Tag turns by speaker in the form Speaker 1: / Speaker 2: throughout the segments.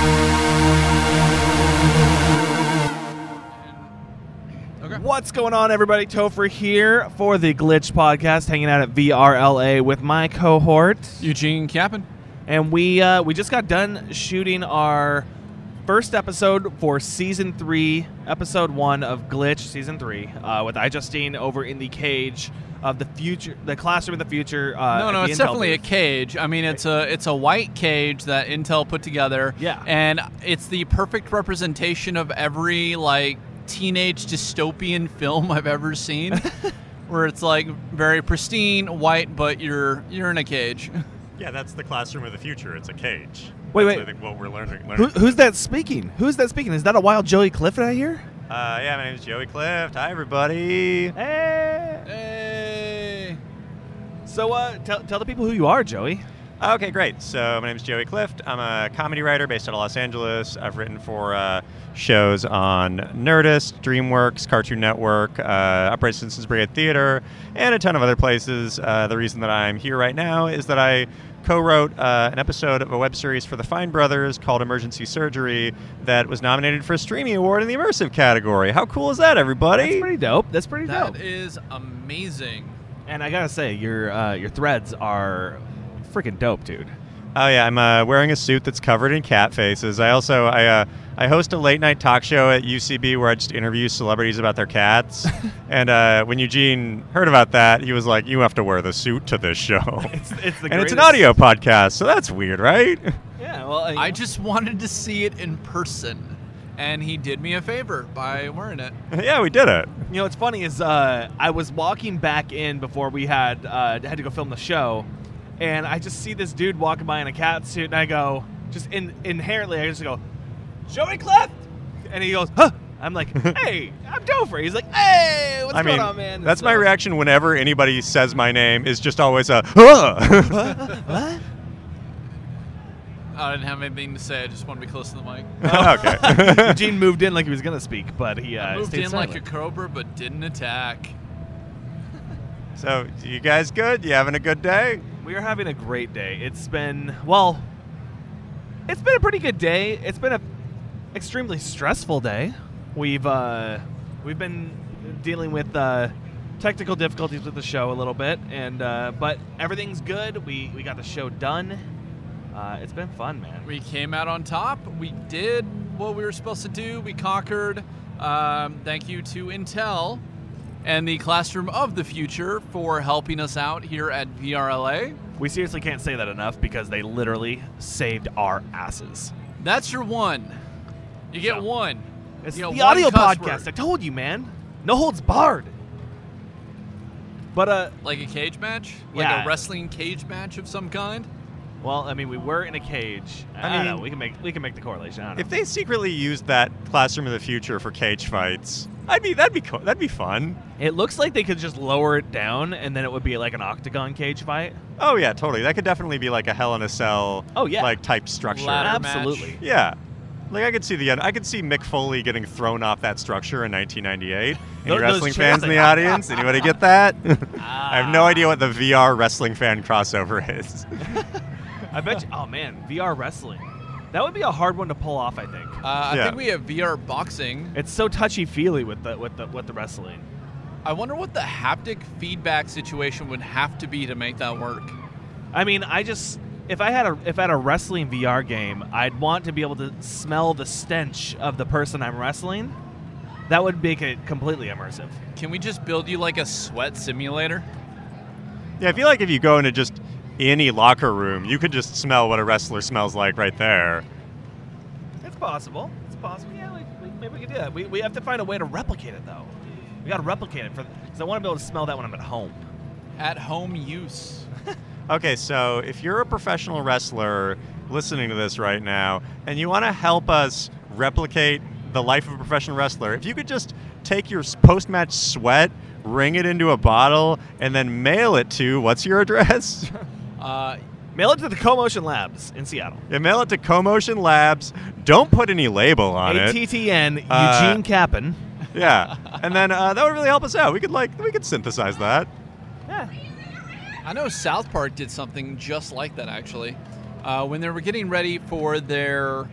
Speaker 1: What's going on, everybody? Topher here for the Glitch Podcast, hanging out at VRLA with my cohort
Speaker 2: Eugene Kappen.
Speaker 1: And we just got done shooting our first episode for Season 3, Episode 1 of Glitch Season 3, with iJustine over in the cage of the future, the classroom of the future.
Speaker 2: No, it's definitely a cage. I mean, it's a white cage that Intel put together.
Speaker 1: Yeah.
Speaker 2: And it's the perfect representation of every, teenage dystopian film I've ever seen, where it's very pristine, white, but you're in a cage.
Speaker 3: Yeah, that's the classroom of the future. It's a cage.
Speaker 1: Wait.
Speaker 3: I think what we're learning.
Speaker 1: Who's that speaking? Who's that speaking? Is that a wild Joey Clift I hear?
Speaker 3: Yeah, my name's Joey Clift. Hi, everybody.
Speaker 2: Hey.
Speaker 1: So, tell the people who you are, Joey.
Speaker 3: Okay, great. So my name's Joey Clift. I'm a comedy writer based out of Los Angeles. I've written for shows on Nerdist, DreamWorks, Cartoon Network, Upright Citizens Brigade Theater, and a ton of other places. The reason that I'm here right now is that I co-wrote an episode of a web series for the Fine Brothers called Emergency Surgery that was nominated for a Streamy Award in the Immersive category. How cool is that, everybody?
Speaker 1: That's pretty dope. That's pretty dope.
Speaker 2: That is amazing.
Speaker 1: And I gotta say, your threads are freaking dope, dude.
Speaker 3: Oh yeah, I'm wearing a suit that's covered in cat faces. I also I host a late night talk show at UCB where I just interview celebrities about their cats. And when Eugene heard about that, he was like, "You have to wear the suit to this show."
Speaker 1: It's the
Speaker 3: and
Speaker 1: greatest.
Speaker 3: it's an audio podcast, so that's weird, right?
Speaker 1: Yeah, well,
Speaker 2: I just wanted to see it in person, and he did me a favor by wearing it.
Speaker 3: Yeah, we did it.
Speaker 1: You know, what's funny is I was walking back in before we had to go film the show. And I just see this dude walking by in a cat suit, and I go, just inherently, I just go, Joey Clift! And he goes, huh! I'm like, hey, I'm Topher. He's like, hey, what's going on, man?
Speaker 3: That's my reaction whenever anybody says my name, is just always a, huh!
Speaker 1: What?
Speaker 2: I didn't have anything to say. I just want to be close to the mic.
Speaker 3: Okay.
Speaker 1: Eugene moved in like he was going to speak, but he
Speaker 2: moved
Speaker 1: stayed
Speaker 2: in
Speaker 1: silent.
Speaker 2: like a cobra, but didn't attack.
Speaker 3: So, you guys good? You having a good day?
Speaker 1: We are having a great day. It's been a pretty good day. It's been an extremely stressful day. We've been dealing with technical difficulties with the show a little bit, and but everything's good. We got the show done. It's been fun, man.
Speaker 2: We came out on top. We did what we were supposed to do. We conquered. Thank you to Intel and the Classroom of the Future for helping us out here at VRLA.
Speaker 1: We seriously can't say that enough because they literally saved our asses.
Speaker 2: That's your one. You get one.
Speaker 1: It's
Speaker 2: the
Speaker 1: audio
Speaker 2: cuss
Speaker 1: podcast.
Speaker 2: word.
Speaker 1: I told you, man. No holds barred. But
Speaker 2: like a cage match?
Speaker 1: Yeah.
Speaker 2: Like a wrestling cage match of some kind?
Speaker 1: well, I mean, we were in a cage. I don't know. We can make the correlation. I don't know.
Speaker 3: If they secretly used that Classroom of the Future for cage fights, that'd be fun.
Speaker 1: It looks like they could just lower it down, and then it would be like an octagon cage fight.
Speaker 3: Oh yeah, totally. That could definitely be like a Hell in a Cell,
Speaker 1: Oh, yeah.
Speaker 3: like type structure.
Speaker 2: Ladder match.
Speaker 1: Absolutely.
Speaker 3: Yeah. Like I could see Mick Foley getting thrown off that structure in 1998. Any
Speaker 1: Those
Speaker 3: wrestling
Speaker 1: chairs
Speaker 3: fans in the audience? Anybody get that? I have no idea what the VR wrestling fan crossover is.
Speaker 1: I bet you. Oh man, VR wrestling. That would be a hard one to pull off. I think.
Speaker 2: I
Speaker 3: Yeah.
Speaker 2: think we have VR boxing.
Speaker 1: It's so touchy feely with the wrestling.
Speaker 2: I wonder what the haptic feedback situation would have to be to make that work.
Speaker 1: I mean, if I had a wrestling VR game, I'd want to be able to smell the stench of the person I'm wrestling. That would make it completely immersive.
Speaker 2: Can we just build you like a sweat simulator?
Speaker 3: Yeah, I feel like if you go into just any locker room, you could just smell what a wrestler smells like right there.
Speaker 1: It's possible. It's possible. Yeah, maybe we could do that. We have to find a way to replicate it though. We got to replicate it because I want to be able to smell that when I'm at home.
Speaker 2: At home use.
Speaker 3: Okay, so if you're a professional wrestler listening to this right now and you want to help us replicate the life of a professional wrestler, if you could just take your post-match sweat, wring it into a bottle, and then mail it to, what's your address?
Speaker 1: Mail it to the CoMotion Labs in Seattle.
Speaker 3: Yeah, mail it to CoMotion Labs. Don't put any label on it.
Speaker 1: ATTN Eugene Kappen.
Speaker 3: Yeah, and then that would really help us out. We could synthesize that.
Speaker 1: Yeah.
Speaker 2: I know South Park did something just like that, actually. When they were getting ready for their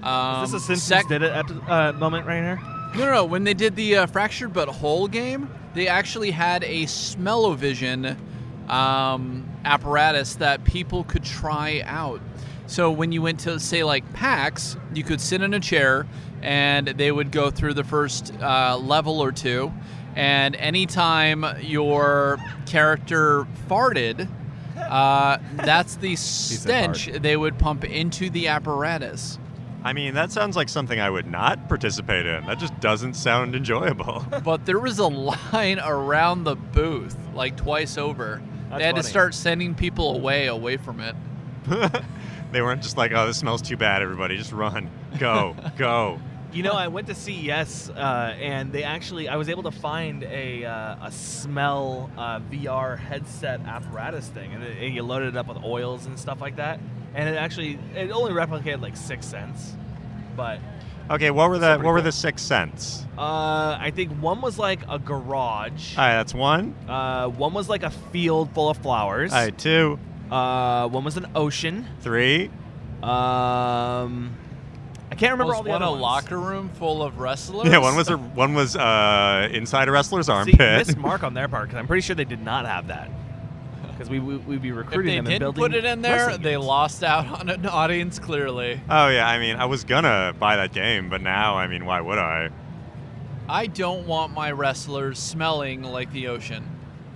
Speaker 1: Is this a Simpsons did it moment right here?
Speaker 2: No. When they did the Fractured But Whole game, they actually had a smell-o-vision apparatus that people could try out. So when you went to, say, like PAX, you could sit in a chair, and they would go through the first level or two, and anytime your character farted, that's the stench they would pump into the apparatus.
Speaker 3: I mean, that sounds like something I would not participate in. That just doesn't sound enjoyable.
Speaker 2: But there was a line around the booth, like twice over.
Speaker 1: That's
Speaker 2: they had
Speaker 1: funny.
Speaker 2: to start sending people away from it.
Speaker 3: They weren't just like, oh, this smells too bad, everybody. Just run. Go. Go.
Speaker 1: You know, I went to CES, and I was able to find a smell VR headset apparatus thing, and you loaded it up with oils and stuff like that, and it only replicated like 6 cents, but
Speaker 3: Okay, what were the
Speaker 1: pretty cool.
Speaker 3: 6 cents?
Speaker 1: I think one was like a garage,
Speaker 3: All right, that's 1.
Speaker 1: one was like a field full of flowers,
Speaker 3: All right, 2,
Speaker 1: one was an ocean,
Speaker 3: 3.
Speaker 1: I can't remember
Speaker 2: Was
Speaker 1: all the
Speaker 2: one
Speaker 1: other
Speaker 2: a
Speaker 1: ones.
Speaker 2: locker room full of wrestlers?
Speaker 3: Yeah, one was inside a wrestler's
Speaker 1: See,
Speaker 3: armpit.
Speaker 1: missed mark on their part because I'm pretty sure they did not have that. Because we'd be
Speaker 2: If
Speaker 1: recruiting
Speaker 2: they
Speaker 1: them and
Speaker 2: didn't
Speaker 1: building.
Speaker 2: put it in there,
Speaker 1: wrestling
Speaker 2: they
Speaker 1: games.
Speaker 2: lost out on an audience clearly.
Speaker 3: Oh yeah, I mean, I was gonna buy that game, but now, I mean, why would I?
Speaker 2: I don't want my wrestlers smelling like the ocean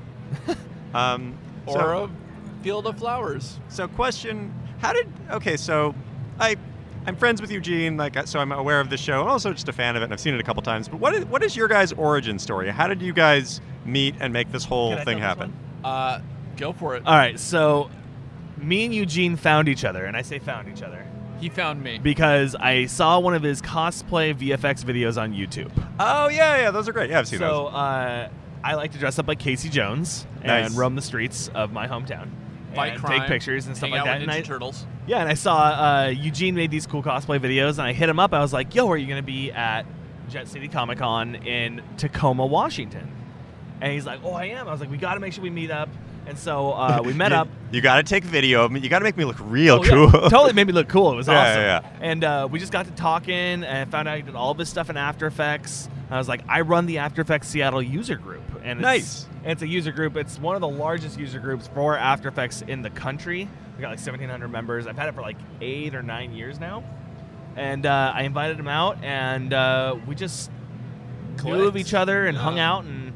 Speaker 2: or a field of flowers.
Speaker 3: So question, so I'm friends with Eugene, so I'm aware of the show, and also just a fan of it, and I've seen it a couple times. But what is your guys' origin story? How did you guys meet and make this whole
Speaker 1: Can I
Speaker 3: thing
Speaker 1: tell this
Speaker 3: happen?
Speaker 2: Go for it.
Speaker 1: All right, so me and Eugene found each other, and I say found each other
Speaker 2: He found me.
Speaker 1: because I saw one of his cosplay VFX videos on YouTube.
Speaker 3: Oh yeah, those are great. Yeah, I've seen
Speaker 1: So
Speaker 3: those.
Speaker 1: I like to dress up like Casey Jones
Speaker 3: Nice.
Speaker 1: and roam the streets of my hometown.
Speaker 2: Fight
Speaker 1: and
Speaker 2: crime,
Speaker 1: take pictures and stuff
Speaker 2: hang
Speaker 1: like
Speaker 2: out
Speaker 1: that.
Speaker 2: with
Speaker 1: And
Speaker 2: Ninja Turtles.
Speaker 1: Yeah, and I saw Eugene made these cool cosplay videos, and I hit him up. I was like, yo, are you going to be at Jet City Comic Con in Tacoma, Washington? And he's like, oh, I am. I was like, we got to make sure we meet up. And so we met up.
Speaker 3: You got to take video of me. You got to make me look real
Speaker 1: Oh, yeah,
Speaker 3: cool.
Speaker 1: totally made me look cool. It was
Speaker 3: Yeah,
Speaker 1: awesome.
Speaker 3: yeah,
Speaker 1: And we just got to talking, and I found out he did all of his stuff in After Effects. I was like, I run the After Effects Seattle user group. And
Speaker 3: Nice.
Speaker 1: It's a user group. It's one of the largest user groups for After Effects in the country. We got like 1,700 members. I've had it for like 8 or 9 years now. And I invited him out, and we just knew of
Speaker 2: Clicked.
Speaker 1: each other and
Speaker 2: Yeah.
Speaker 1: hung out. And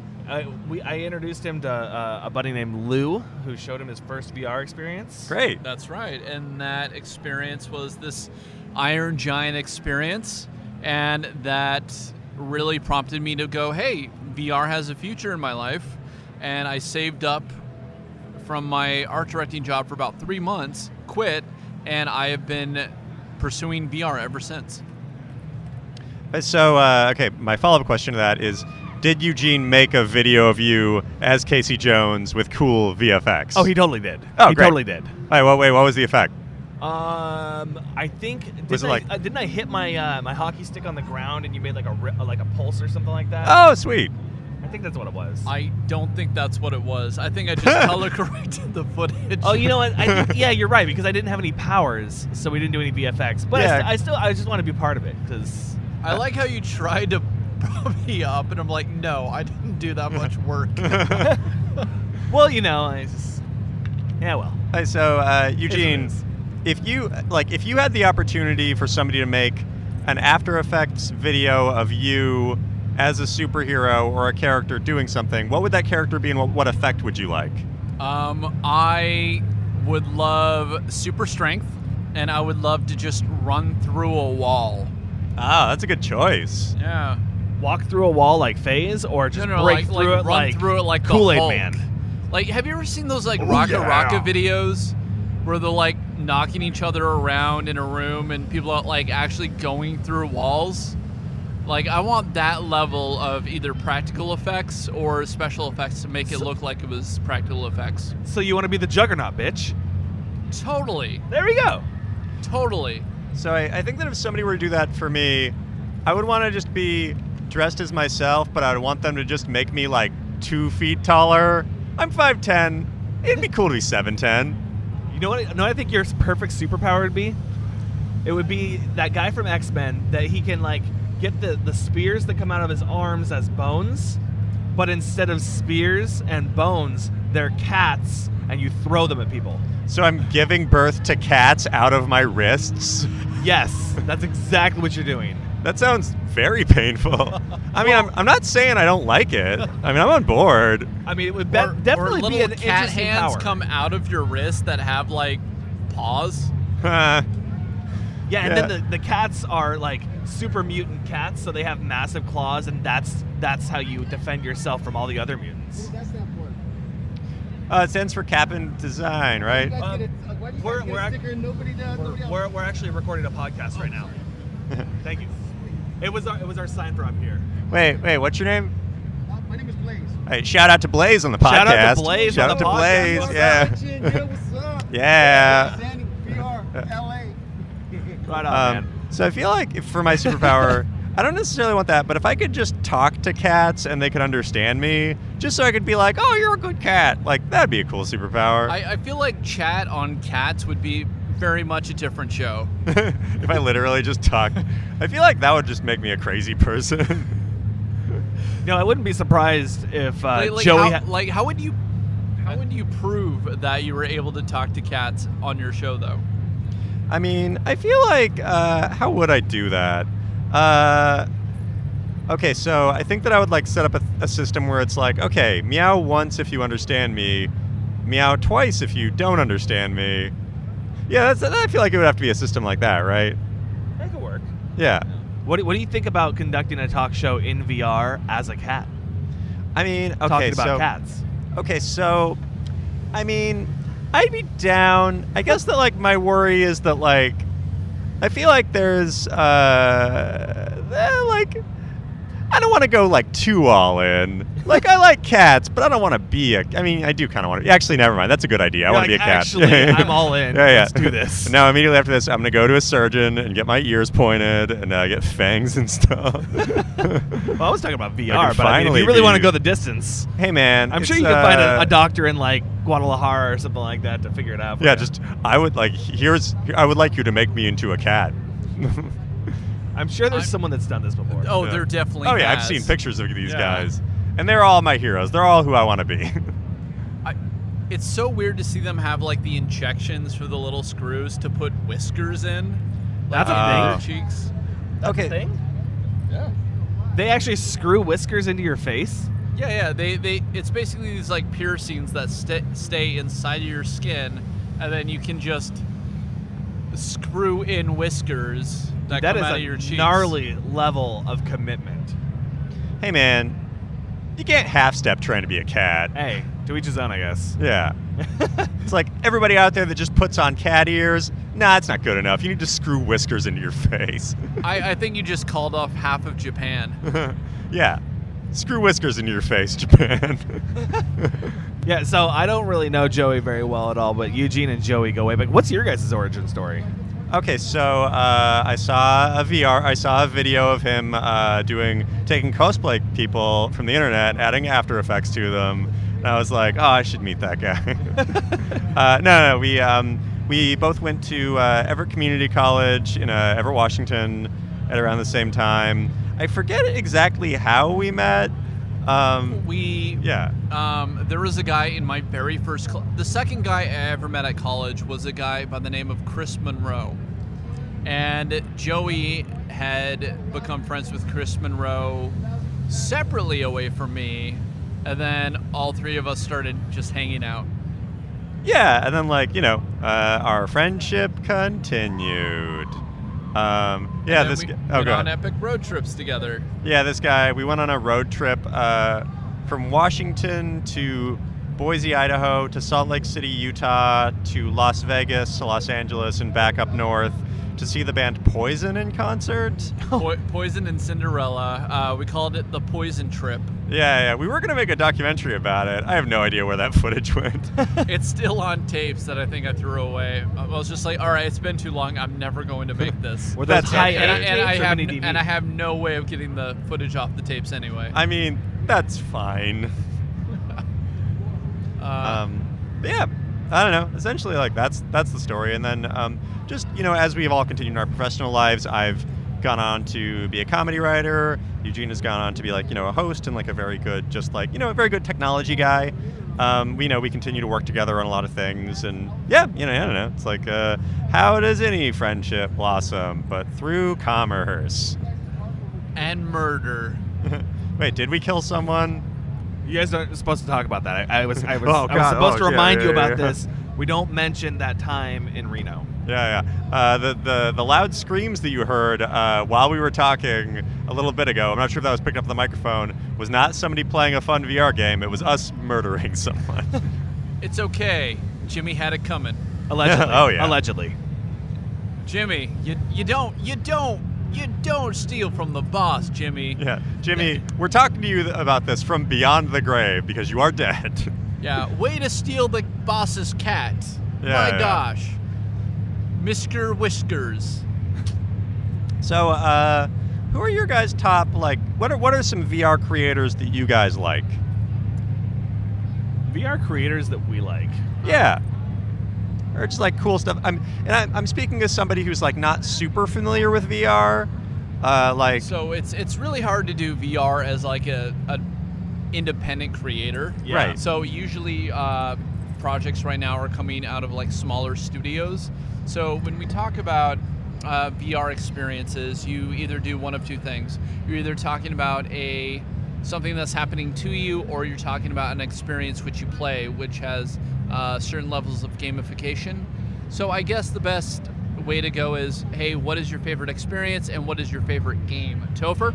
Speaker 1: I introduced him to a buddy named Lou, who showed him his first VR experience.
Speaker 3: Great.
Speaker 2: That's right. And that experience was this Iron Giant experience. And that really prompted me to go, hey, VR has a future in my life. And I saved up from my art directing job for about 3 months, quit, and I have been pursuing VR ever since.
Speaker 3: So, okay, my follow-up question to that is, did Eugene make a video of you as Casey Jones with cool VFX?
Speaker 1: Oh, he totally did.
Speaker 3: Oh,
Speaker 1: he
Speaker 3: great.
Speaker 1: totally did.
Speaker 3: All right, wait, what was the effect?
Speaker 1: I think
Speaker 3: Was it like-
Speaker 1: didn't I hit my my hockey stick on the ground and you made like a pulse or something like that?
Speaker 3: Oh, sweet.
Speaker 1: I think that's what it was.
Speaker 2: I don't think that's what it was. I think I just color corrected the footage.
Speaker 1: Oh, you know what? I think, yeah, you're right because I didn't have any powers, so we didn't do any VFX. But
Speaker 3: Yeah.
Speaker 1: I just want to be part of it because
Speaker 2: I like how you tried to prop me up, and I'm like, no, I didn't do that much work.
Speaker 1: well, you know, I just yeah, well.
Speaker 3: Hey, so
Speaker 1: It's
Speaker 3: Eugene,
Speaker 1: what
Speaker 3: if you had the opportunity for somebody to make an After Effects video of you as a superhero or a character doing something, what would that character be, and what effect would you like?
Speaker 2: I would love super strength, and I would love to just run through a wall.
Speaker 3: Ah, that's a good choice.
Speaker 2: Yeah.
Speaker 1: Walk through a wall like Phase, or just
Speaker 2: No,
Speaker 1: break
Speaker 2: like
Speaker 1: through it
Speaker 2: run
Speaker 1: like
Speaker 2: through it like the
Speaker 1: Kool-Aid
Speaker 2: Hulk.
Speaker 1: Man.
Speaker 2: Like, have you ever seen those like
Speaker 3: Oh,
Speaker 2: Raka
Speaker 3: yeah.
Speaker 2: Raka videos where they're like knocking each other around in a room and people are like actually going through walls? Like, I want that level of either practical effects or special effects to make it look like it was practical effects.
Speaker 1: So you want to be the Juggernaut, bitch?
Speaker 2: Totally.
Speaker 1: There we go.
Speaker 2: Totally.
Speaker 3: So I think that if somebody were to do that for me, I would want to just be dressed as myself, but I would want them to just make me like 2 feet taller. I'm 5'10". It'd be cool to be 7'10".
Speaker 1: You know what? No, I think your perfect superpower would be It would be that guy from X-Men that he can like get the spears that come out of his arms as bones, but instead of spears and bones, they're cats, and you throw them at people.
Speaker 3: So I'm giving birth to cats out of my wrists?
Speaker 1: Yes, that's exactly what you're doing.
Speaker 3: That sounds very painful. I mean, I'm not saying I don't like it. I mean, I'm on board.
Speaker 1: I mean, it would
Speaker 2: Or
Speaker 1: definitely
Speaker 2: little
Speaker 1: be an
Speaker 2: cat
Speaker 1: interesting
Speaker 2: hands
Speaker 1: power.
Speaker 2: come out of your wrist that have like paws.
Speaker 1: Yeah, and
Speaker 3: Yeah.
Speaker 1: then the cats are like super mutant cats, so they have massive claws, and that's how you defend yourself from all the other mutants.
Speaker 4: That's not for.
Speaker 3: It stands for Cap'n Design, right?
Speaker 4: Why do you guys
Speaker 1: we're
Speaker 4: get a
Speaker 1: act-
Speaker 4: sticker and nobody does? Nobody else?
Speaker 1: We're actually recording a podcast right now. Thank you. It was our sign for up here.
Speaker 3: Wait, what's your name?
Speaker 4: My name is Blaze.
Speaker 3: Hey, shout out to Blaze on the podcast.
Speaker 1: Shout out to Blaze
Speaker 3: Shout
Speaker 1: on
Speaker 3: out
Speaker 1: the
Speaker 3: to
Speaker 1: podcast.
Speaker 3: Blaze,
Speaker 4: What's
Speaker 3: yeah.
Speaker 4: up, Chin? Yeah, what's up?
Speaker 3: Yeah.
Speaker 4: Sandy, VR, LA.
Speaker 1: Right on, man.
Speaker 3: So I feel like for my superpower, I don't necessarily want that, but if I could just talk to cats and they could understand me, just so I could be like, oh, you're a good cat, like that'd be a cool superpower.
Speaker 2: I feel like chat on cats would be very much a different show.
Speaker 3: If I literally just talk, I feel like that would just make me a crazy person.
Speaker 1: No, I wouldn't be surprised if
Speaker 2: Like,
Speaker 1: Joey.
Speaker 2: how would you prove that you were able to talk to cats on your show though?
Speaker 3: I mean, I feel like, how would I do that? Okay, so I think that I would like set up a system where it's like, okay, meow once if you understand me, meow twice if you don't understand me. Yeah, I feel like it would have to be a system like that, right?
Speaker 1: That could work.
Speaker 3: Yeah.
Speaker 1: What do you think about conducting a talk show in VR as a cat?
Speaker 3: I mean, okay,
Speaker 1: Talking about
Speaker 3: so
Speaker 1: cats.
Speaker 3: okay, so I mean, I'd be down. I guess that like my worry is that like I feel like there's like I don't want to go like too all in. Like I like cats, but I don't want to be a. I mean, I do kind of want to. Actually, never mind. That's a good idea. I
Speaker 1: You're
Speaker 3: want to
Speaker 1: like,
Speaker 3: be a cat.
Speaker 1: Actually, I'm all in.
Speaker 3: Yeah, yeah.
Speaker 1: Let's do this.
Speaker 3: Now, immediately after this, I'm gonna go to a surgeon and get my ears pointed and get fangs and stuff.
Speaker 1: Well, I was talking about
Speaker 3: I
Speaker 1: VR,
Speaker 3: can
Speaker 1: but I mean, if
Speaker 3: finally
Speaker 1: you really want to
Speaker 3: be-
Speaker 1: go the distance,
Speaker 3: Hey, man.
Speaker 1: I'm sure
Speaker 3: it's,
Speaker 1: you can find a doctor in like Guadalajara or something like that to figure it out. for
Speaker 3: Yeah,
Speaker 1: you.
Speaker 3: just I would like. I would like you to make me into a cat.
Speaker 1: I'm sure there's
Speaker 2: I'm-
Speaker 1: someone that's done this before.
Speaker 2: Oh,
Speaker 3: Yeah.
Speaker 2: there definitely.
Speaker 3: Oh yeah, I've
Speaker 2: has.
Speaker 3: seen pictures of these
Speaker 1: Yeah.
Speaker 3: guys, and they're all my heroes. They're all who I want to be.
Speaker 2: It's so weird to see them have like the injections for the little screws to put whiskers in.
Speaker 1: That's
Speaker 2: like,
Speaker 1: a
Speaker 2: on
Speaker 1: thing.
Speaker 2: their cheeks.
Speaker 3: Okay.
Speaker 1: Thing?
Speaker 4: Yeah.
Speaker 1: They actually screw whiskers into your face.
Speaker 2: Yeah. They. It's basically these like piercings that stay inside of your skin, and then you can just screw in whiskers that
Speaker 1: That
Speaker 2: come
Speaker 1: is
Speaker 2: out
Speaker 1: a
Speaker 2: of your cheeks.
Speaker 1: gnarly level of commitment.
Speaker 3: Hey man, you can't half-step trying to be a cat.
Speaker 1: Hey, to each his own, I guess.
Speaker 3: Yeah. It's like everybody out there that just puts on cat ears. Nah, it's not good enough. You need to screw whiskers into your face.
Speaker 2: I think you just called off half of Japan.
Speaker 3: Yeah. Screw whiskers into your face, Japan.
Speaker 1: Yeah, so I don't really know Joey very well at all, but Eugene and Joey go way back. What's your guys' origin story?
Speaker 3: Okay, so I saw a video of him taking cosplay people from the internet, adding After Effects to them, and I was like, oh, I should meet that guy. No, we both went to Everett Community College in Everett, Washington, at around the same time. I forget exactly how we met. Yeah.
Speaker 2: There was a guy in my very first the second guy I ever met at college was a guy by the name of Chris Monroe. And Joey had become friends with Chris Monroe separately away from me, and then all three of us started just hanging out.
Speaker 3: Yeah, and then our friendship continued. Yeah,
Speaker 2: And
Speaker 3: this.
Speaker 2: then we
Speaker 3: Oh,
Speaker 2: went
Speaker 3: go
Speaker 2: on
Speaker 3: ahead.
Speaker 2: epic road trips together.
Speaker 3: Yeah, this guy. We went on a road trip from Washington to Boise, Idaho, to Salt Lake City, Utah, to Las Vegas, to Los Angeles, and back up north to see the band Poison in concert.
Speaker 2: Poison and Cinderella. We called it the Poison Trip.
Speaker 3: Yeah. We were gonna make a documentary about it. I have no idea where that footage went.
Speaker 2: It's still on tapes that I think I threw away. I was just like, all right, it's been too long. I'm never going to make this.
Speaker 1: Were those
Speaker 3: That's
Speaker 1: high
Speaker 3: okay.
Speaker 1: end tapes or mini DV?
Speaker 2: And I have no way of getting the footage off the tapes anyway.
Speaker 3: I mean, that's fine. But yeah, I don't know. Essentially, like that's the story. And then just as we've all continued in our professional lives, I've gone on to be a comedy writer. Eugene has gone on to be like a host and like a very good a very good technology guy. We continue to work together on a lot of things, and I don't know. It's like how does any friendship blossom but through commerce
Speaker 2: and murder?
Speaker 3: Wait, did we kill someone?
Speaker 1: You guys aren't supposed to talk about that. I was
Speaker 3: Oh, God.
Speaker 1: supposed to
Speaker 3: Oh,
Speaker 1: remind you
Speaker 3: yeah,
Speaker 1: about
Speaker 3: yeah.
Speaker 1: this. We don't mention that time in Reno.
Speaker 3: Yeah. The loud screams that you heard while we were talking a little bit ago, I'm not sure if that was picked up on the microphone, was not somebody playing a fun VR game. It was us murdering someone.
Speaker 2: It's okay. Jimmy had it coming.
Speaker 1: Allegedly.
Speaker 3: Oh, yeah.
Speaker 1: Allegedly.
Speaker 2: Jimmy, you don't steal from the boss, Jimmy.
Speaker 3: Yeah. Jimmy, we're talking to you about this from beyond the grave because you are dead.
Speaker 2: Yeah, way to steal the boss's cat.
Speaker 3: Yeah,
Speaker 2: My
Speaker 3: yeah.
Speaker 2: gosh. Misker Whiskers.
Speaker 3: So, who are your guys' top, what are some VR creators that you guys like?
Speaker 1: VR creators that we like.
Speaker 3: Yeah. Or just like cool stuff. I'm speaking as somebody who's like not super familiar with VR.
Speaker 2: So it's really hard to do VR as like a independent creator.
Speaker 1: Yeah.
Speaker 3: Right.
Speaker 2: So usually projects right now are coming out of like smaller studios. So when we talk about VR experiences, you either do one of two things. You're either talking about something that's happening to you, or you're talking about an experience which you play, which has certain levels of gamification. So I guess the best way to go is, hey, what is your favorite experience and what is your favorite game? Topher?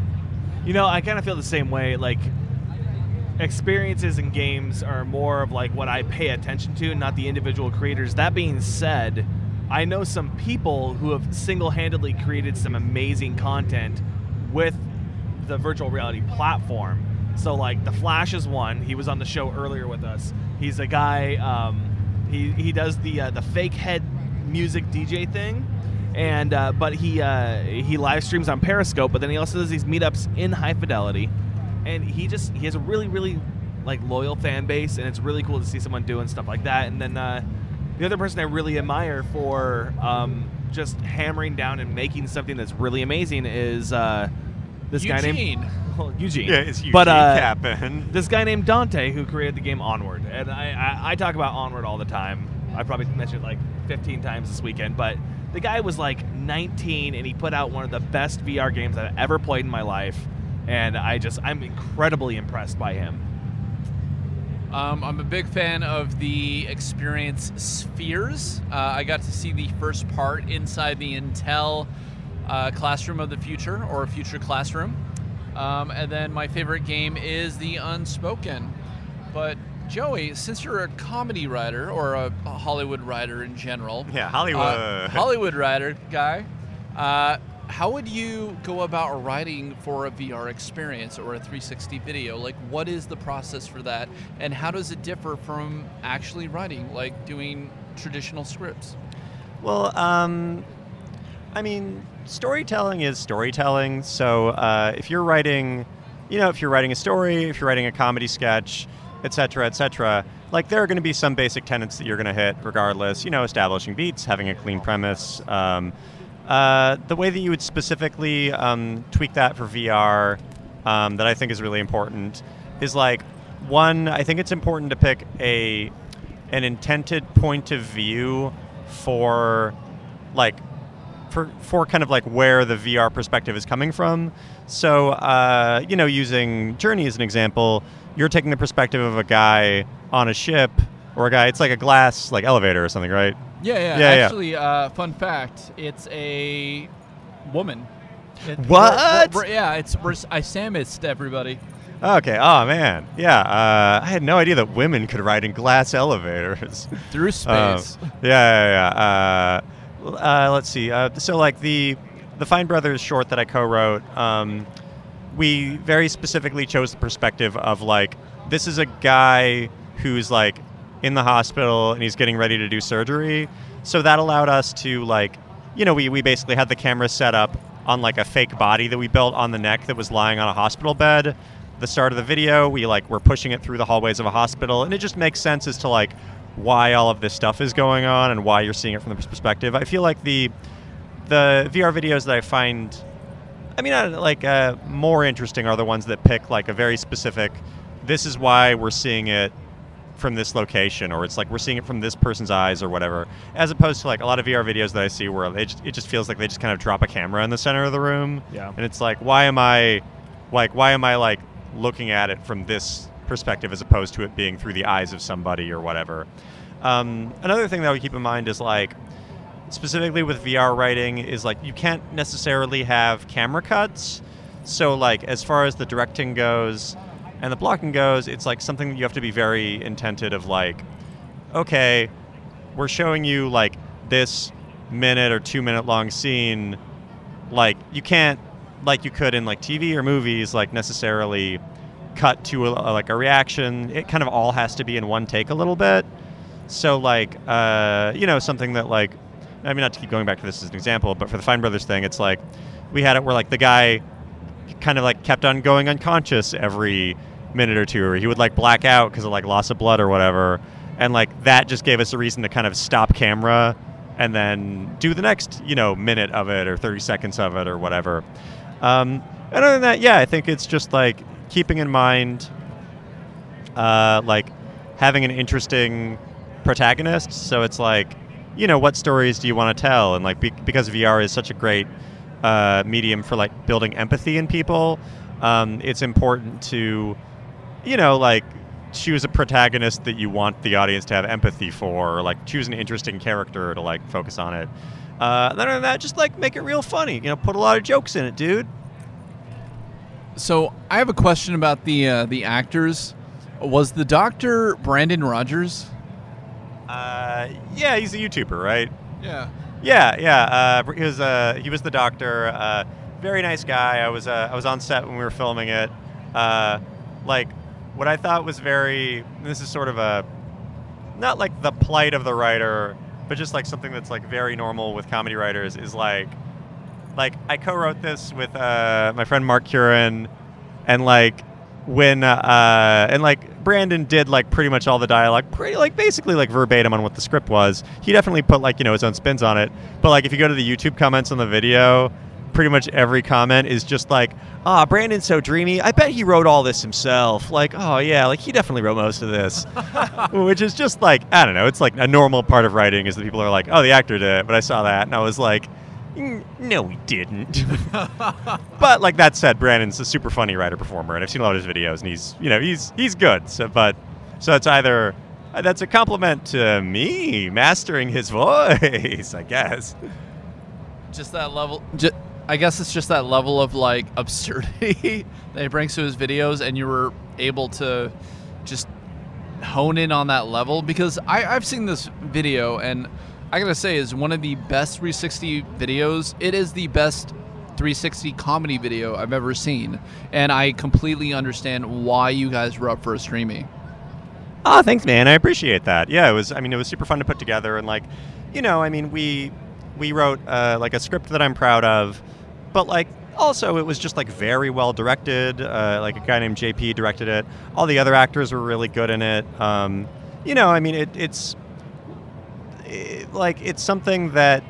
Speaker 1: I kind of feel the same way. Like, experiences and games are more of like what I pay attention to, not the individual creators. That being said, I know some people who have single-handedly created some amazing content with the virtual reality platform. So like The Flash is one. He was on the show earlier with us. He's a guy. He does the fake head music DJ thing, and but he live streams on Periscope. But then he also does these meetups in high fidelity, and he has a really really like loyal fan base, and it's really cool to see someone doing stuff like that. And then the other person I really admire for just hammering down and making something that's really amazing is this guy named Eugene.
Speaker 3: Yeah, it's Eugene
Speaker 1: But
Speaker 3: Kappen.
Speaker 1: this guy named Dante, who created the game Onward, and I talk about Onward all the time. I probably mentioned it like 15 times this weekend, but the guy was like 19, and he put out one of the best VR games I've ever played in my life, and I'm incredibly impressed by him.
Speaker 2: I'm a big fan of the experience Spheres. I got to see the first part inside the Intel Classroom of the Future, or Future Classroom. And then my favorite game is The Unspoken. But Joey, since you're a comedy writer, or a Hollywood writer in general.
Speaker 3: Yeah, Hollywood.
Speaker 2: Hollywood writer guy. How would you go about writing for a VR experience or a 360 video? Like, what is the process for that? And how does it differ from actually writing, like doing traditional scripts?
Speaker 3: Well, storytelling is storytelling. So if you're writing, if you're writing a story, if you're writing a comedy sketch, et cetera, like there are going to be some basic tenets that you're going to hit regardless. Establishing beats, having a clean premise. The way that you would specifically tweak that for VR that I think is really important is like, one, I think it's important to pick an intended point of view for kind of like where the VR perspective is coming from. So, using Journey as an example, you're taking the perspective of a guy on a ship, or a guy, it's like a glass like elevator or something, right?
Speaker 2: Yeah. Actually, fun fact, it's a woman.
Speaker 3: What?
Speaker 2: I Samist everybody.
Speaker 3: Okay. Oh man. Yeah. I had no idea that women could ride in glass elevators.
Speaker 2: Through space.
Speaker 3: Yeah. Let's see. So like the Fine Brothers short that I co-wrote, we very specifically chose the perspective of like, this is a guy who's like in the hospital and he's getting ready to do surgery. So that allowed us to like, we basically had the camera set up on like a fake body that we built on the neck that was lying on a hospital bed. The start of the video, we like were pushing it through the hallways of a hospital, and it just makes sense as to like why all of this stuff is going on and why you're seeing it from this perspective. I feel like the VR videos that I find, more interesting are the ones that pick like a very specific, this is why we're seeing it from this location, or it's like we're seeing it from this person's eyes or whatever, as opposed to like a lot of VR videos that I see where it just feels like they just kind of drop a camera in the center of the room.
Speaker 1: Yeah.
Speaker 3: And it's like, why am I like looking at it from this perspective as opposed to it being through the eyes of somebody or whatever. Another thing that I would keep in mind is like, specifically with VR writing, is like you can't necessarily have camera cuts. So like as far as the directing goes and the blocking goes, it's like something that you have to be very intented of like, okay, we're showing you like this minute or 2 minute long scene. Like you can't, like you could in like TV or movies, like necessarily cut to like a reaction. It kind of all has to be in one take a little bit. So like, something that like, not to keep going back to this as an example, but for the Fine Brothers thing, it's like we had it where like the guy kind of like kept on going unconscious every minute or two, or he would like black out because of like loss of blood or whatever. And like that just gave us a reason to kind of stop camera and then do the next, minute of it or 30 seconds of it or whatever. And other than that, yeah, I think it's just like keeping in mind, like having an interesting protagonist. So it's like, what stories do you want to tell? And like, because VR is such a great medium for like building empathy in people, it's important to, like choose a protagonist that you want the audience to have empathy for, or like choose an interesting character to like focus on it. Other than that, just like make it real funny. Put a lot of jokes in it, dude.
Speaker 2: So I have a question about the actors. Was the doctor Brandon Rogers?
Speaker 3: Yeah, he's a YouTuber, right?
Speaker 2: Yeah.
Speaker 3: Yeah. He was the doctor. Very nice guy. I was on set when we were filming it. Like, what I thought was this is sort of not like the plight of the writer, but just like something that's like very normal with comedy writers is like I co-wrote this with my friend Mark Curran, and like when Brandon did like pretty much all the dialogue, pretty like basically like verbatim on what the script was. He definitely put like his own spins on it. But like if you go to the YouTube comments on the video, pretty much every comment is just like, Brandon's so dreamy. I bet he wrote all this himself. Like, oh yeah, like he definitely wrote most of this. Which is just like, I don't know. It's like a normal part of writing is that people are like, oh, the actor did it. But I saw that and I was like, no, he didn't. But like that said, Brandon's a super funny writer performer, and I've seen a lot of his videos, and he's good. So it's either that's a compliment to me mastering his voice, I guess.
Speaker 2: Just that level. I guess it's just that level of like absurdity that he brings to his videos, and you were able to just hone in on that level, because I've seen this video, and I gotta say, is one of the best 360 videos. It is the best 360 comedy video I've ever seen, and I completely understand why you guys were up for a streaming.
Speaker 3: Oh, thanks, man. I appreciate that. Yeah, it was super fun to put together, and like, we wrote like a script that I'm proud of, but like also it was just like very well directed. Like a guy named JP directed it. All the other actors were really good in it. It's something that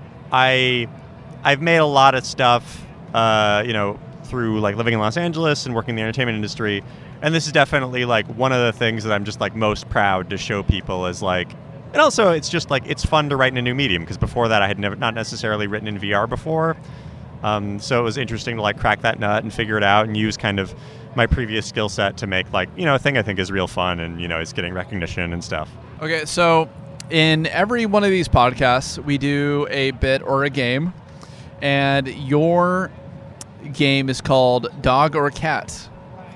Speaker 3: I've made a lot of stuff, through like living in Los Angeles and working in the entertainment industry, and this is definitely like one of the things that I'm just like most proud to show people is like. And also, it's just like it's fun to write in a new medium, because before that I had not necessarily written in VR before, so it was interesting to like crack that nut and figure it out and use kind of my previous skill set to make like a thing I think is real fun and is getting recognition and stuff.
Speaker 2: Okay, so in every one of these podcasts, we do a bit or a game, and your game is called Dog or Cat.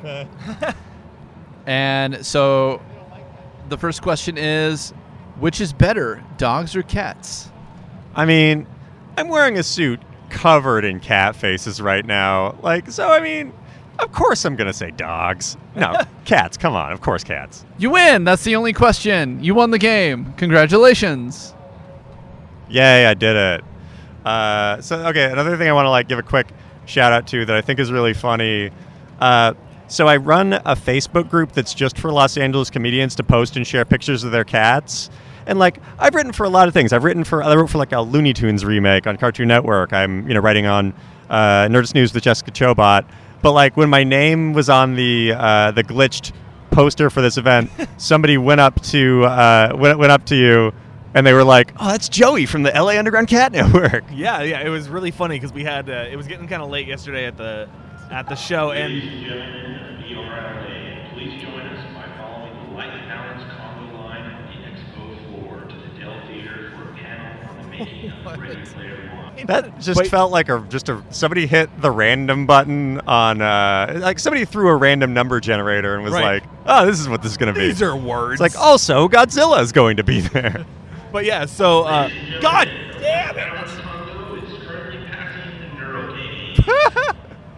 Speaker 2: And so the first question is, which is better, dogs or cats?
Speaker 3: I mean, I'm wearing a suit covered in cat faces right now. Like, so I mean, of course I'm going to say dogs. No, cats, come on, of course cats.
Speaker 2: You win. That's the only question. You won the game. Congratulations.
Speaker 3: Yay, I did it. Okay, another thing I want to like give a quick shout out to that I think is really funny. So I run a Facebook group that's just for Los Angeles comedians to post and share pictures of their cats. And like I've written for a lot of things. I wrote for like a Looney Tunes remake on Cartoon Network. I'm writing on Nerdist News with Jessica Chobot. But like when my name was on the glitched poster for this event, somebody went up to you, and they were like, "Oh, that's Joey from the LA Underground Cat Network."
Speaker 1: Yeah, it was really funny because we had it was getting kind of late yesterday at the show, and
Speaker 5: Ladies and gentlemen of VRLA, please join us by following the Light Balance Congo line on the expo floor to the Dell Theater for a panel on the making of Ready Player One.
Speaker 3: That just
Speaker 1: Wait.
Speaker 3: felt like somebody hit the random button on like somebody threw a random number generator and was
Speaker 1: Right.
Speaker 3: like, "Oh, this is what this is going to be."
Speaker 1: these are words.
Speaker 3: It's like also Godzilla is going to be there.
Speaker 1: but yeah, so God damn it!
Speaker 5: Balance Congo is currently passing the Neurogate.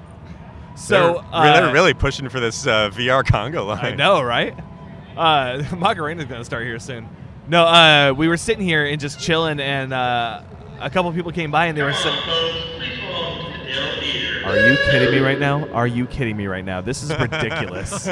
Speaker 1: So
Speaker 3: they're really pushing for this VR Congo line.
Speaker 1: I know, right? Macarena's gonna start here soon. No, we were sitting here and just chilling, and a couple people came by and they were saying,
Speaker 5: Please welcome to the Dell Theater.
Speaker 1: "Are you kidding me right now? Are you kidding me right now? This is ridiculous."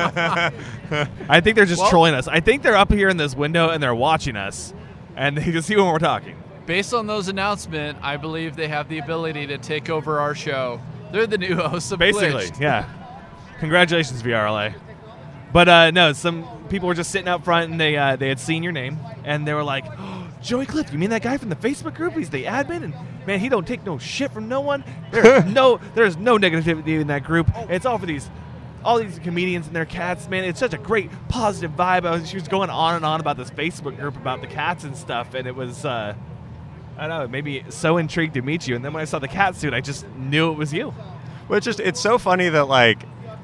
Speaker 1: I think they're just trolling us. I think they're up here in this window and they're watching us, and they can see when we're talking.
Speaker 2: Based on those announcements, I believe they have the ability to take over our show. They're the new hosts of
Speaker 1: Basically,
Speaker 2: Glitched.
Speaker 1: yeah. Congratulations, VRLA. But no, some people were just sitting out front and they had seen your name and they were like, "Oh, Joey Cliff, you mean that guy from the Facebook group? He's the admin, and man, he don't take no shit from no one. There's no negativity in that group. It's all for all these comedians and their cats, man. It's such a great positive vibe." She was going on and on about this Facebook group about the cats and stuff, and it was I don't know, it made me so intrigued to meet you. And then when I saw the cat suit, I just knew it was you.
Speaker 3: Well, it's so funny that like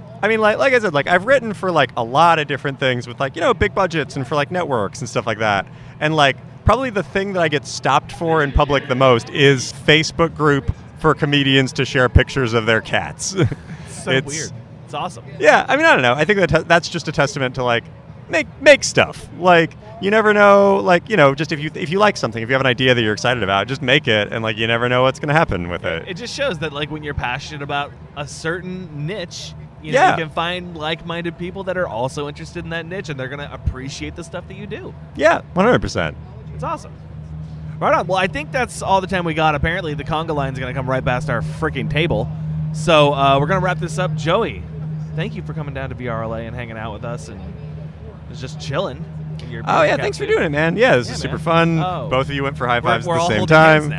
Speaker 3: I said, like I've written for like a lot of different things with like, big budgets and for like networks and stuff like that. And like probably the thing that I get stopped for in public the most is Facebook group for comedians to share pictures of their cats.
Speaker 1: So
Speaker 3: It's-
Speaker 1: weird. It's awesome.
Speaker 3: Yeah, I don't know. I think that's just a testament to like make stuff. Like you never know, like just if you like something, if you have an idea that you're excited about, just make it, and like you never know what's going to happen with it.
Speaker 1: It just shows that like when you're passionate about a certain niche, you
Speaker 3: Yeah.
Speaker 1: can find like-minded people that are also interested in that niche, and they're going to appreciate the stuff that you do.
Speaker 3: Yeah, 100%.
Speaker 1: It's awesome. Right on. Well, I think that's all the time we got. Apparently, the conga line's going to come right past our freaking table. So we're going to wrap this up. Joey, thank you for coming down to VRLA and hanging out with us and just chilling. in your
Speaker 3: Oh yeah,
Speaker 1: cat
Speaker 3: thanks for
Speaker 1: suit.
Speaker 3: doing it, man. Yeah, this
Speaker 1: Yeah,
Speaker 3: is
Speaker 1: man.
Speaker 3: super fun.
Speaker 1: Oh.
Speaker 3: Both of you went for high fives
Speaker 1: We're
Speaker 3: at the
Speaker 1: all
Speaker 3: same
Speaker 1: holding hands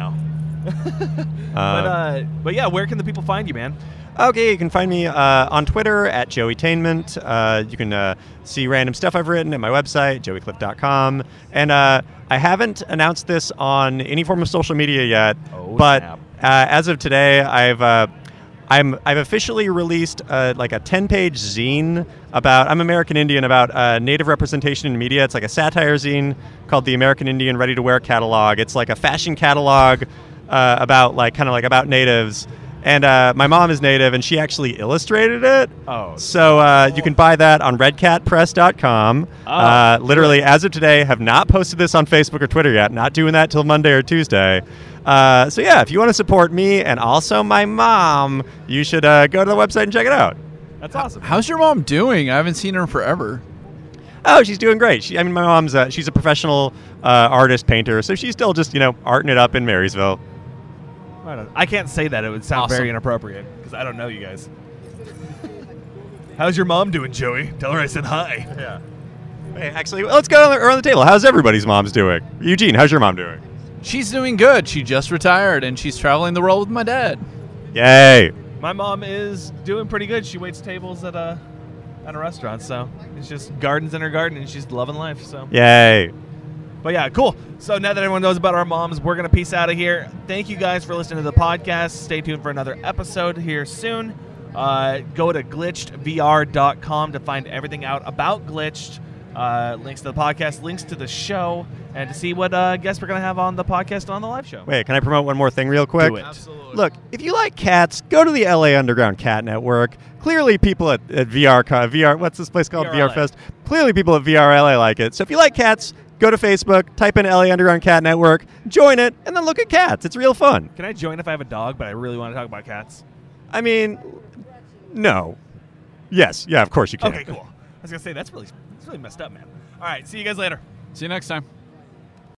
Speaker 3: time.
Speaker 1: now. But yeah, where can the people find you, man?
Speaker 3: Okay, you can find me on Twitter at JoeyTainment. You can see random stuff I've written at my website, joeycliff.com. And I haven't announced this on any form of social media yet,
Speaker 1: Oh,
Speaker 3: but
Speaker 1: snap.
Speaker 3: as of today, I've officially released like a 10-page zine about I'm American Indian, about Native representation in media. It's like a satire zine called the American Indian Ready to Wear Catalog. It's like a fashion catalog about about natives. And my mom is Native, and she actually illustrated it.
Speaker 1: Oh.
Speaker 3: So you can buy that on redcatpress.com.
Speaker 1: Oh,
Speaker 3: Literally, as of today, have not posted this on Facebook or Twitter yet. Not doing that till Monday or Tuesday. So yeah, if you want to support me and also my mom, you should go to the website and check it out.
Speaker 1: That's awesome.
Speaker 2: How's your mom doing? I haven't seen her in forever.
Speaker 3: Oh, she's doing great. My mom's she's a professional artist, painter, so she's still just arting it up in Marysville.
Speaker 1: Right on. I can't say that. It would sound
Speaker 2: Awesome.
Speaker 1: very inappropriate because I don't know you guys. How's your mom doing, Joey? Tell her I said hi.
Speaker 3: Yeah. Hey, actually, let's go around the table. How's everybody's mom's doing? Eugene, how's your mom doing?
Speaker 2: She's doing good. She just retired, and she's traveling the world with my dad.
Speaker 3: Yay!
Speaker 1: My mom is doing pretty good. She waits tables at a restaurant, so it's just gardens in her garden, and she's loving life. So,
Speaker 3: Yay!
Speaker 1: but yeah, cool. So now that everyone knows about our moms, we're gonna peace out of here. Thank you guys for listening to the podcast. Stay tuned for another episode here soon. Go to glitchedvr.com to find everything out about Glitched. Links to the podcast, links to the show, and to see what guests we're going to have on the podcast on the live show.
Speaker 3: Wait, can I promote one more thing real quick?
Speaker 1: Do it.
Speaker 2: Absolutely.
Speaker 3: Look, if you like cats, go to the LA Underground Cat Network. Clearly, people at VR, what's this place called?
Speaker 1: VRLA.
Speaker 3: VR Fest. Clearly, people at VRLA like it. So if you like cats, go to Facebook, type in LA Underground Cat Network, join it, and then look at cats. It's real fun.
Speaker 1: Can I join if I have a dog, but I really want to talk about cats?
Speaker 3: I mean, no. Yes. Yeah. Of course you can.
Speaker 1: Okay, cool. I was gonna say that's really messed up, man. All right, see you guys later.
Speaker 2: See you next time.